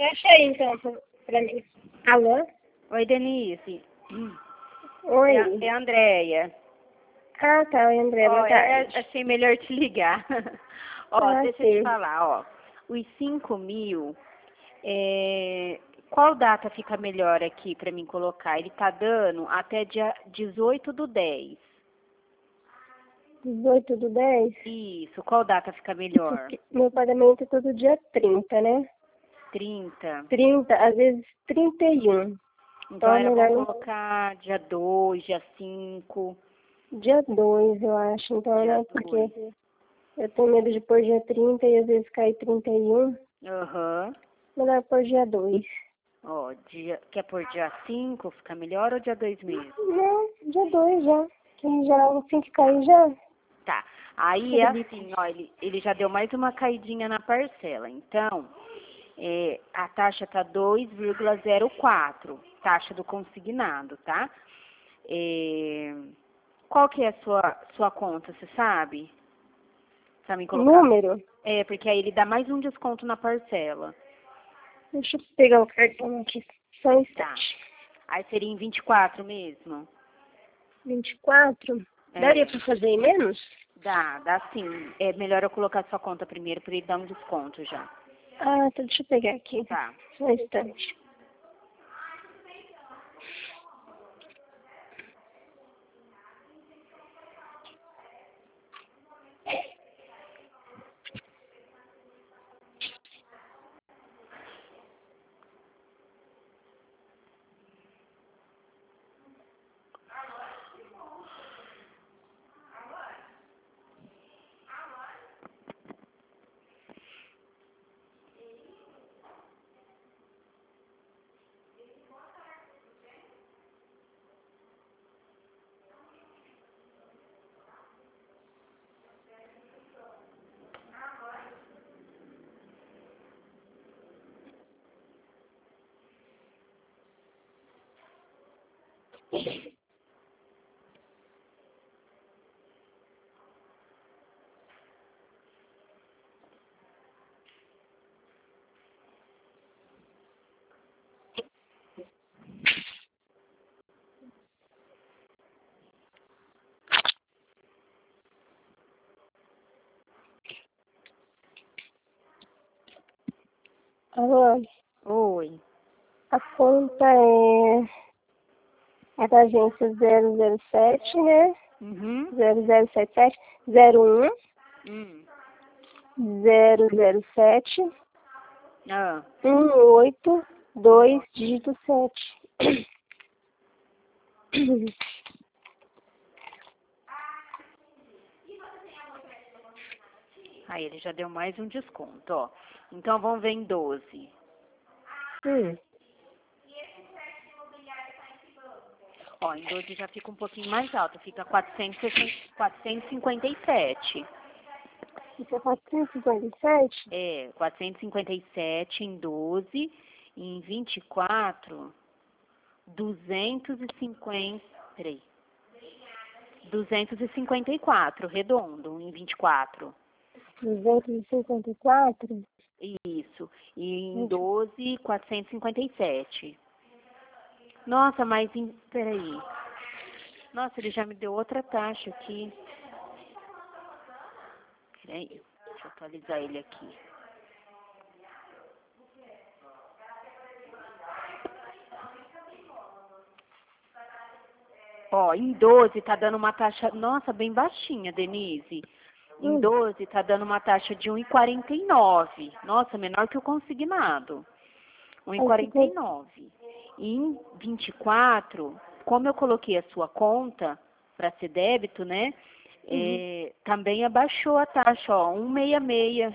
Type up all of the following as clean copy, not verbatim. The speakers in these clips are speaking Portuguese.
Fecha aí, então, pra mim. Alô? Oi, Denise. Oi. É a Andréia. Ah, tá, oi, André, boa tarde. Achei melhor te ligar. Ó, deixa eu te Sim. falar, ó. Os 5.000, qual data fica melhor aqui pra mim colocar? Ele tá dando até dia 18/10. 18/10? Isso, qual data fica melhor? Meu pagamento é todo dia 30, né? 30. 30, às vezes 31. Então era melhor bom não. colocar dia 2, dia 5, Dia 2, eu acho, então, dia né? 2. Porque eu tenho medo de pôr dia 30 e às vezes cair 31. Aham. Melhor pôr dia 2. Ó, quer pôr dia 5, fica melhor ou dia 2 mesmo? Não, dia 2 já. Que já, assim que cair já. Tá. Aí é assim, ó, ele já deu mais uma caidinha na parcela. Então, a taxa tá 2,04, taxa do consignado, tá? Qual que é a sua conta, você sabe? Pra mim colocar? Número? Porque aí ele dá mais um desconto na parcela. Deixa eu pegar o cartão aqui. Só um Tá. instante. Aí seria em 24 mesmo? 24? É. Daria pra fazer em menos? Dá sim. É melhor eu colocar sua conta primeiro para ele dar um desconto já. Ah, então deixa eu pegar aqui. Tá. Só um instante. Alô? Oi. A conta é da agência 007, né? Uhum. 0077 01 Hum. 007 Ah. 182 dígito 7. Aí ele já deu mais um desconto, ó. Então vamos ver em 12. Ó, em 12 já fica um pouquinho mais alto, fica 457. Isso é 457? 457 em 12, em 24, 250, peraí, 254, redondo, em 24. 254? Isso, e em 12, 457. Nossa, mas, peraí, nossa, ele já me deu outra taxa aqui. Peraí, deixa eu atualizar ele aqui. Ó, em 12 tá dando uma taxa, nossa, bem baixinha, Denise. Em 12 tá dando uma taxa de 1,49. Nossa, menor que o consignado. 1,49. E em 24, como eu coloquei a sua conta para ser débito, né? Também abaixou a taxa, ó, 1,66.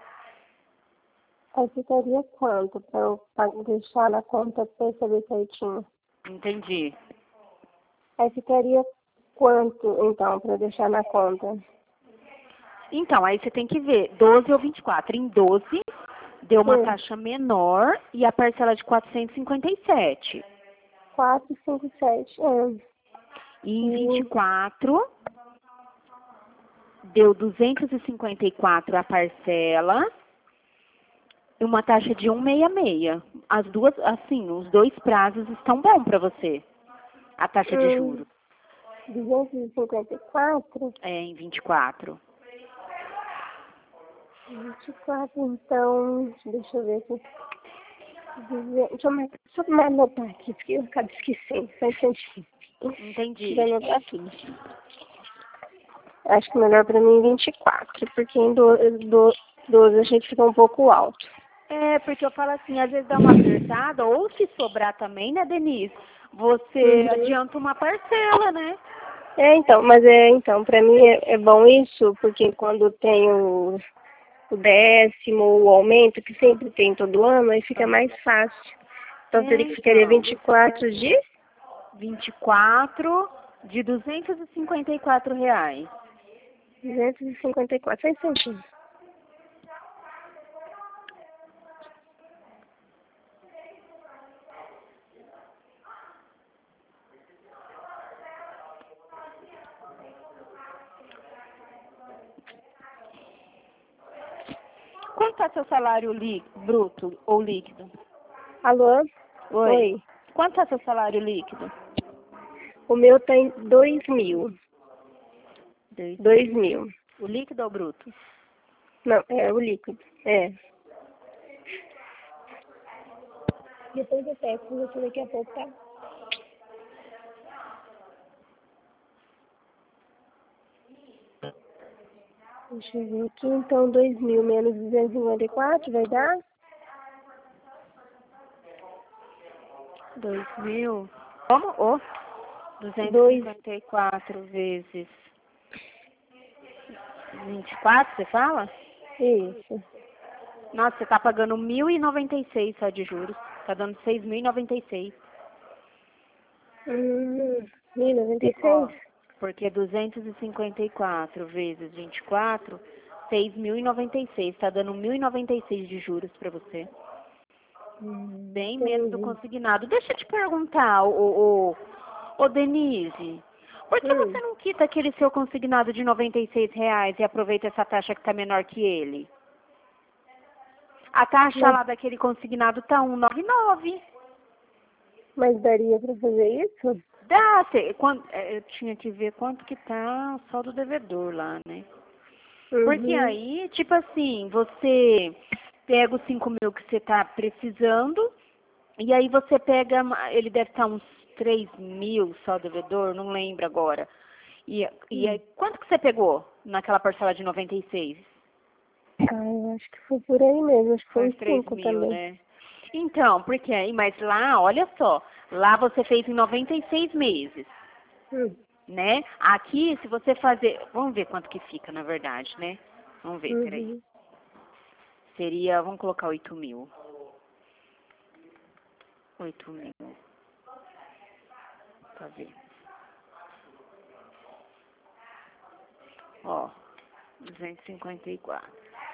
Aí ficaria quanto para eu deixar na conta para eu saber certinho? Entendi. Aí ficaria quanto, então, para deixar na conta? Então, aí você tem que ver, 12 ou 24. Em 12, deu uma taxa menor e a parcela de 457. 457, E em 24, deu 254 a parcela Uma taxa de 1,66. As duas, assim, os dois prazos estão bons para você. A taxa de juros. 254? É, em 24. 24, então, deixa eu ver aqui. Deixa eu anotar aqui, porque eu acabo esquecendo. Só um instantinho. Entendi. Deixa eu anotar tudo. Acho que melhor pra mim 24, porque em 12 a gente fica um pouco alto. É, porque eu falo assim, às vezes dá uma apertada, ou se sobrar também, né, Denise? Você adianta uma parcela, né? Então, pra mim é bom isso, porque quando tem o décimo, o aumento, que sempre tem todo ano, aí fica mais fácil. Então teria que ficaria 24 de 24 de R$ 254. 254, só um instantinho. Quanto é seu salário bruto ou líquido? Alô? Oi. Quanto é seu salário líquido? O meu tá em 2.000. 2.000. O líquido ou o bruto? Não, é o líquido. É. Depois eu pego com você daqui a pouco, tá? Deixa eu ver aqui. Então, 2.000 menos 254 vai dar? 2.000. Como? 254 vezes 24, você fala? Isso. Nossa, você tá pagando 1.096 só de juros. Tá dando 6.096. 1.096? Porque 254 vezes 24, 6.096. Tá dando 1.096 de juros pra você. Bem menos do consignado. Deixa eu te perguntar, ô Denise, por que você não quita aquele seu consignado de R$ 96 e aproveita essa taxa que tá menor que ele? A taxa lá daquele consignado tá 1,99. Mas daria pra fazer isso? Dá, eu tinha que ver quanto que tá o saldo devedor lá, né? Porque aí, tipo assim, você pega os 5.000 que você tá precisando, e aí você pega, ele deve estar uns 3.000 saldo devedor, não lembro agora. E aí, quanto que você pegou naquela parcela de 96? Eu acho que foi por aí mesmo, acho que foi uns 5 3.000, também. né? Então, porque aí, mas lá, olha só, lá você fez em 96 meses, né? Aqui, se você fazer, vamos ver quanto que fica, na verdade, né? Vamos ver, peraí. Seria, vamos colocar 8.000. 8.000. Pra ver. Ó, 254.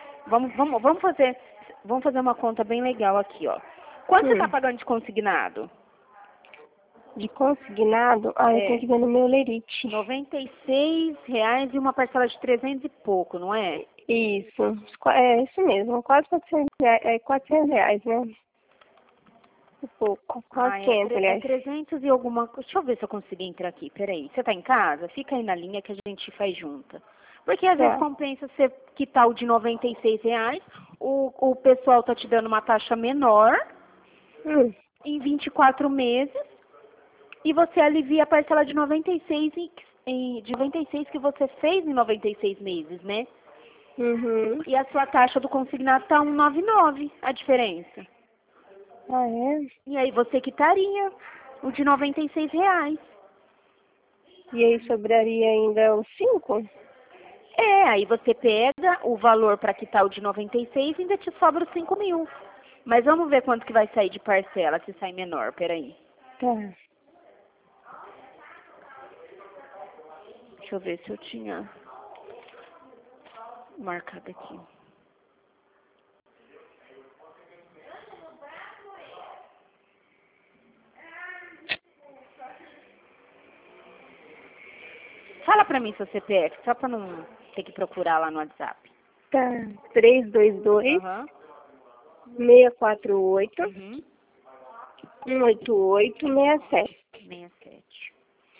Vamos fazer uma conta bem legal aqui, ó. Quanto você tá pagando de consignado? De consignado? Eu tenho que ver no meu lerite. R$ 96 e uma parcela de 300 e pouco, não é? Isso. É isso mesmo. Quase R$ 400, R$ 400, né? Um pouco. Quase 500, aliás. 300 e alguma coisa. Deixa eu ver se eu consigo entrar aqui. Peraí. Você tá em casa? Fica aí na linha que a gente faz junta. Porque às vezes compensa você quitar o de R$ 96, o pessoal tá te dando uma taxa menor em 24 meses e você alivia a parcela de 96 que você fez em 96 meses, né? E a sua taxa do consignado tá 1,99, a diferença. Ah, é? E aí você quitaria o de R$ 96. E aí sobraria ainda os 5? Aí você pega o valor para quitar o de 96 e ainda te sobra os 5.000. Mas vamos ver quanto que vai sair de parcela, se sai menor, peraí. Tá. Deixa eu ver se eu tinha marcado aqui. Fala pra mim seu CPF, só pra não ter que procurar lá no WhatsApp. Tá. 322. 648 Uhum. 18867. 67.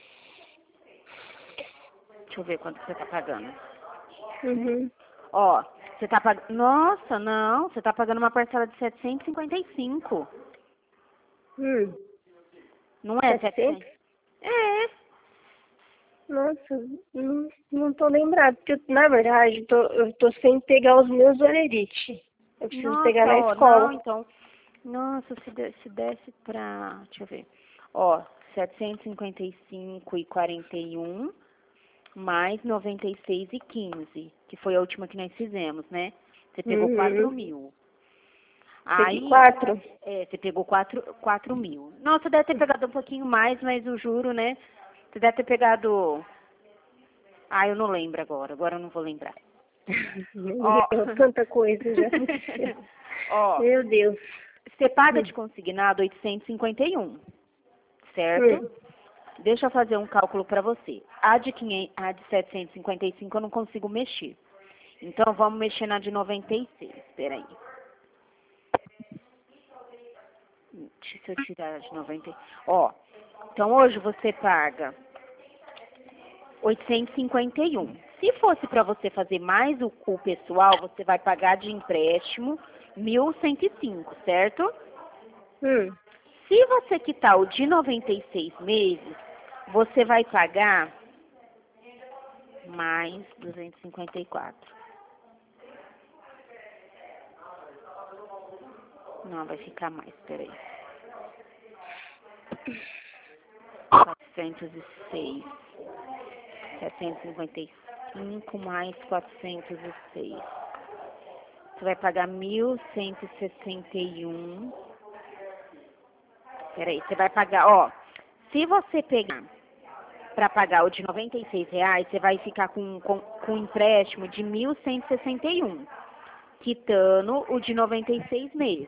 Deixa eu ver quanto que você tá pagando. Uhum. Ó, você tá pagando... Nossa, não. Você tá pagando uma parcela de 755. Não é 700? 700? É. Nossa, não tô lembrada, porque na verdade eu tô sem pegar os meus olerites. Eu preciso pegar Nossa, na ó, não, escola. então... Nossa, se desse pra... Deixa eu ver. Ó, 755,41 mais 96,15, que foi a última que nós fizemos, né? Você pegou 4 Uhum. mil. Peguei Aí, 4. você pegou 4 mil. Não, você deve ter pegado um pouquinho mais, mas o juro, né? Você deve ter pegado... Ah, eu não lembro agora eu não vou lembrar. Ó, Tanta coisa já aconteceu. ó, Meu Deus. você paga Hum. de consignado 851, certo? Hum. Deixa eu fazer um cálculo para você. A de 755 eu não consigo mexer. Então, vamos mexer na de 96. Espera aí. Deixa eu tirar a de 90. Ó, então hoje você paga 851. Se fosse para você fazer mais o pessoal, você vai pagar de empréstimo 1.105, certo? Hum. Se você quitar o de 96 meses, você vai pagar mais 254. Não, vai ficar mais, peraí. 406. 755 mais 406. Você vai pagar 1.161. Peraí, você vai pagar, ó. Se você pegar para pagar o de R$ 96, você vai ficar com um empréstimo de 1.161, quitando o de 96 meses.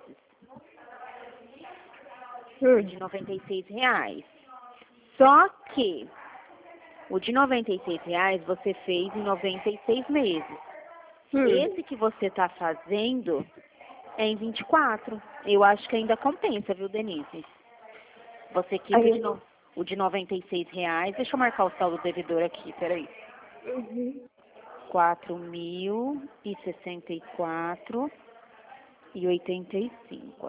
O de R$ 96. Só que o de R$ 96 você fez em 96 meses. Esse que você está fazendo é em 24. Eu acho que ainda compensa, viu, Denise? Você quita o de R$ 96. Deixa eu marcar o saldo devedor aqui, peraí. Uhum. 4.064,85.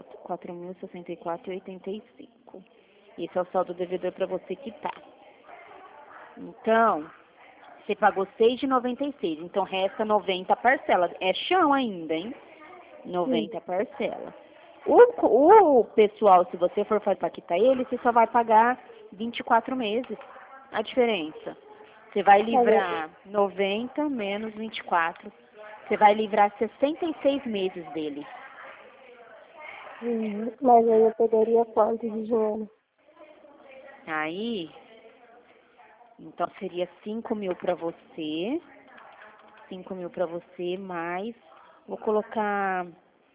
4.064,85. Esse é o saldo devedor para você quitar. Então, você pagou 6 de 96, então resta 90 parcelas. É chão ainda, hein? 90 parcelas. O pessoal, se você for fazer para quitar ele, você só vai pagar 24 meses. A diferença. Você vai livrar 90 menos 24. Você vai livrar 66 meses dele. Mas aí eu pegaria quanto de dinheiro? Aí, então seria 5 mil para você. 5 mil para você, mais... Vou colocar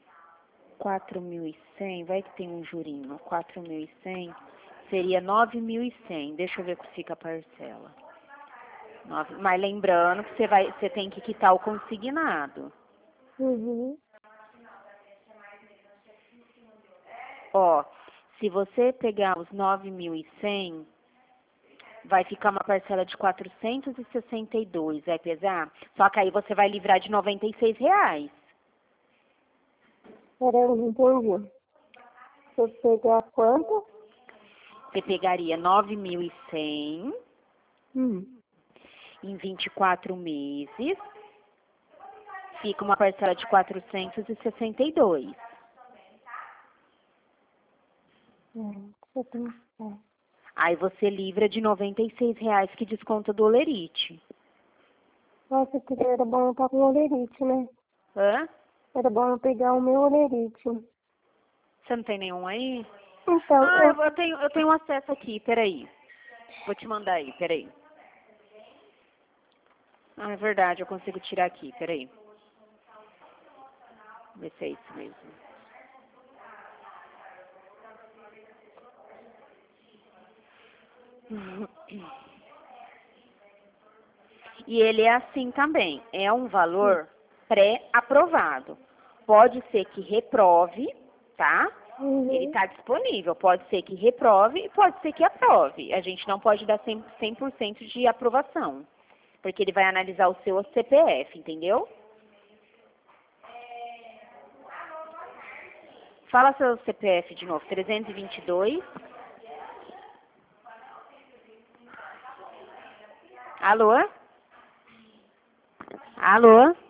4.100, vai que tem um jurinho. 4.100 seria 9.100. Deixa eu ver que fica a parcela. Mas lembrando que você tem que quitar o consignado. Uhum. Ó, se você pegar os 9.100, vai ficar uma parcela de 462, vai pesar? Só que aí você vai livrar de R$ 96. Peraí, não entendi. Se eu pegar quanto? Você pegaria 9.100 em 24 meses, fica uma parcela de 462. Aí você livra de R$ 96 que desconta do Olerite. Nossa, que era bom eu estar com olerite, né? Hã? Era bom eu pegar o meu olerite. Você não tem nenhum aí? Então, Ah, eu tenho acesso aqui, peraí. Vou te mandar aí, peraí. Ah, é verdade, eu consigo tirar aqui, peraí. Ver se é isso mesmo. E ele é assim também, é um valor pré-aprovado. Pode ser que reprove, tá? Uhum. Ele está disponível. Pode ser que reprove e pode ser que aprove. A gente não pode dar 100% de aprovação, porque ele vai analisar o seu CPF, entendeu? Fala seu CPF de novo. 322. Alô? Alô?